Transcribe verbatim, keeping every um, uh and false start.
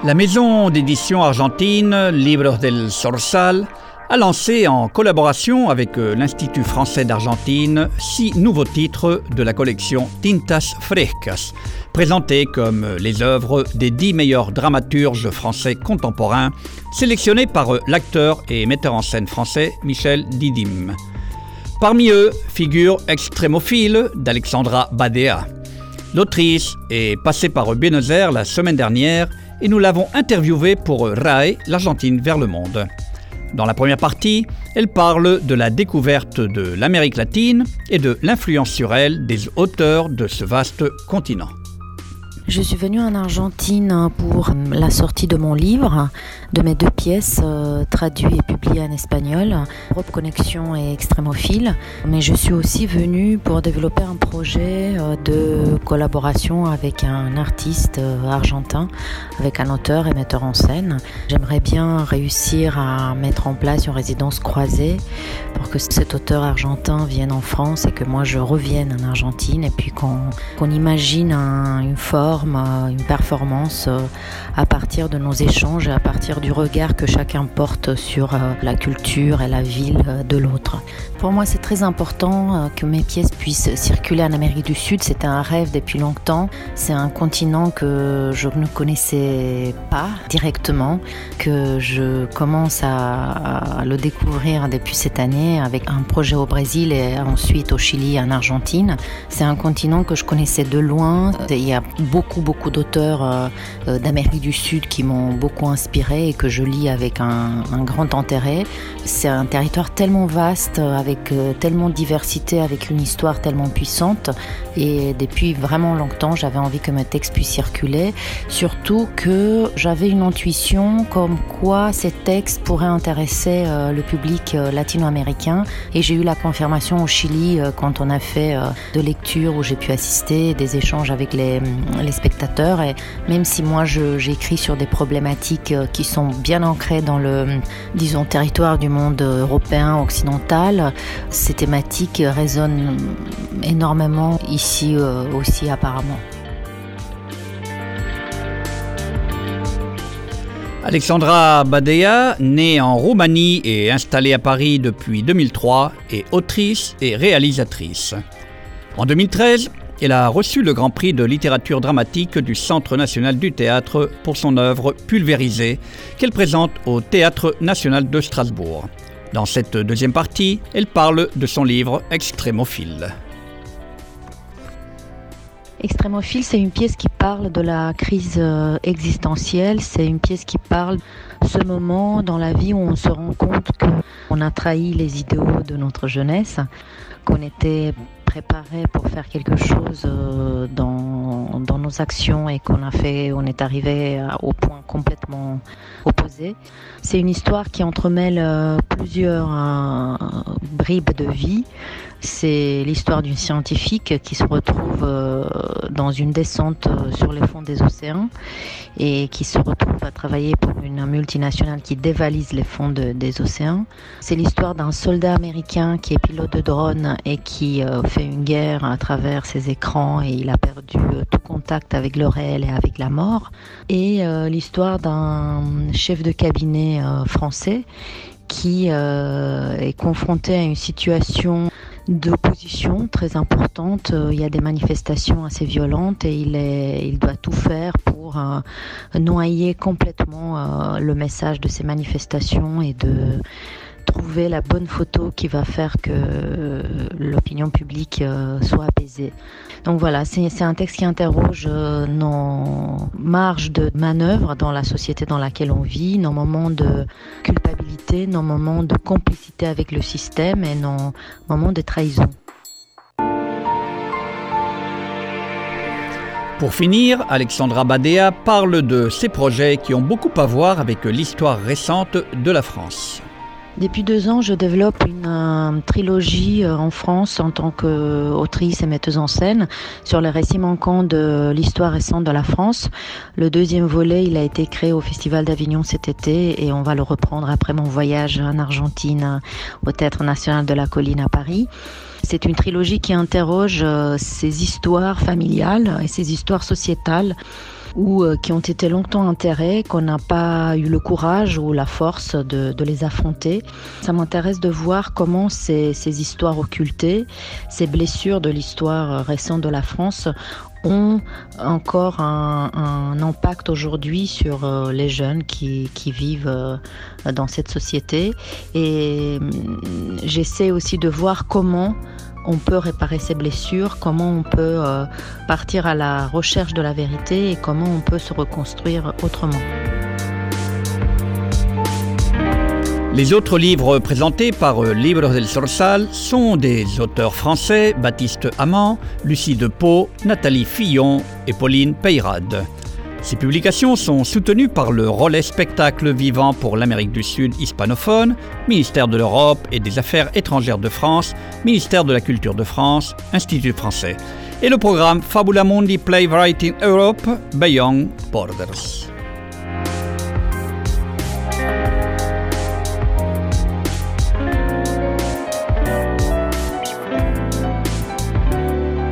La maison d'édition argentine Libros del Zorzal a lancé en collaboration avec l'Institut français d'Argentine six nouveaux titres de la collection Tintas Frescas, présentés comme les œuvres des dix meilleurs dramaturges français contemporains, sélectionnés par l'acteur et metteur en scène français Michel Didim. Parmi eux figure Extrémophile d'Alexandra Badea. L'autrice est passée par Buenos Aires la semaine dernière et nous l'avons interviewée pour R A E, l'Argentine vers le monde. Dans la première partie, elle parle de la découverte de l'Amérique latine et de l'influence sur elle des auteurs de ce vaste continent. Je suis venue en Argentine pour la sortie de mon livre, de mes deux pièces euh, traduites et publiées en espagnol, Europe Connexion et Extrémophile. Mais je suis aussi venue pour développer un projet euh, de collaboration avec un artiste euh, argentin, avec un auteur et metteur en scène. J'aimerais bien réussir à mettre en place une résidence croisée pour que cet auteur argentin vienne en France et que moi je revienne en Argentine et puis qu'on, qu'on imagine un, une forme, une performance à partir de nos échanges et à partir du regard que chacun porte sur la culture et la ville de l'autre. Pour moi, c'est très important que mes pièces puissent circuler en Amérique du Sud. C'était un rêve depuis longtemps. C'est un continent que je ne connaissais pas directement, que je commence à, à le découvrir depuis cette année avec un projet au Brésil et ensuite au Chili et en Argentine. C'est un continent que je connaissais de loin. Il y a beaucoup, beaucoup d'auteurs euh, d'Amérique du Sud qui m'ont beaucoup inspiré et que je lis avec un, un grand intérêt. C'est un territoire tellement vaste, avec euh, tellement de diversité, avec une histoire tellement puissante. Et depuis vraiment longtemps, j'avais envie que mes textes puissent circuler. Surtout que j'avais une intuition comme quoi ces textes pourraient intéresser euh, le public euh, latino-américain. Et j'ai eu la confirmation au Chili euh, quand on a fait euh, de lectures où j'ai pu assister, des échanges avec les, les spectateurs. Et même si moi je, j'écris sur des problématiques euh, qui sont bien ancrées dans le, disons, territoire du monde européen, occidental, ces thématiques résonnent énormément ici euh, aussi apparemment. Alexandra Badea, née en Roumanie et installée à Paris depuis deux mille trois, est autrice et réalisatrice. En deux mille treize, elle a reçu le Grand Prix de littérature dramatique du Centre national du théâtre pour son œuvre Pulvérisée, qu'elle présente au Théâtre national de Strasbourg. Dans cette deuxième partie, elle parle de son livre Extrémophile. Extrémophile, c'est une pièce qui parle de la crise existentielle. C'est une pièce qui parle de ce moment dans la vie où on se rend compte qu'on a trahi les idéaux de notre jeunesse, qu'on était préparé pour faire quelque chose dans, dans nos actions et qu'on a fait, on est arrivé au point complètement opposé. C'est une histoire qui entremêle plusieurs euh, bribes de vie. C'est l'histoire d'une scientifique qui se retrouve euh, dans une descente sur les fonds des océans et qui se retrouve à travailler pour une multinationale qui dévalise les fonds de, des océans. C'est l'histoire d'un soldat américain qui est pilote de drone et qui euh, fait une guerre à travers ses écrans et il a perdu euh, tout contact avec le réel et avec la mort. Et euh, l'histoire d'un chef de cabinet euh, français qui euh, est confronté à une situation d'opposition très importante. Il y a des manifestations assez violentes et il, est, il doit tout faire pour euh, noyer complètement euh, le message de ces manifestations et de trouver la bonne photo qui va faire que euh, l'opinion publique euh, soit apaisée. Donc voilà, c'est, c'est un texte qui interroge euh, nos marges de manœuvre dans la société dans laquelle on vit, nos moments de culpabilité, nos moments de complicité avec le système et nos moments de trahison. Pour finir, Alexandra Badea parle de ses projets qui ont beaucoup à voir avec l'histoire récente de la France. Depuis deux ans, je développe une euh, trilogie euh, en France en tant qu'autrice et metteuse en scène sur les récits manquants de l'histoire récente de la France. Le deuxième volet, il a été créé au Festival d'Avignon cet été et on va le reprendre après mon voyage en Argentine au Théâtre national de la Colline à Paris. C'est une trilogie qui interroge euh, ces histoires familiales et ces histoires sociétales ou euh, qui ont été longtemps enterrés, qu'on n'a pas eu le courage ou la force de, de les affronter. Ça m'intéresse de voir comment ces, ces histoires occultées, ces blessures de l'histoire récente de la France ont encore un, un impact aujourd'hui sur euh, les jeunes qui, qui vivent euh, dans cette société. Et euh, j'essaie aussi de voir comment on peut réparer ces blessures, comment on peut euh, partir à la recherche de la vérité et comment on peut se reconstruire autrement. Les autres livres présentés par Libros del Zorzal sont des auteurs français, Baptiste Amand, Lucie Depot, Nathalie Fillon et Pauline Peyrade. Ces publications sont soutenues par le Relais Spectacle Vivant pour l'Amérique du Sud hispanophone, ministère de l'Europe et des Affaires étrangères de France, ministère de la Culture de France, Institut français, et le programme Fabula Mundi Playwriting Europe Beyond Borders.